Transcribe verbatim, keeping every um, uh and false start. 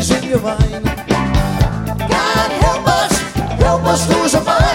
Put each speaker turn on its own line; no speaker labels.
in your mind. God help us, help us lose our mind.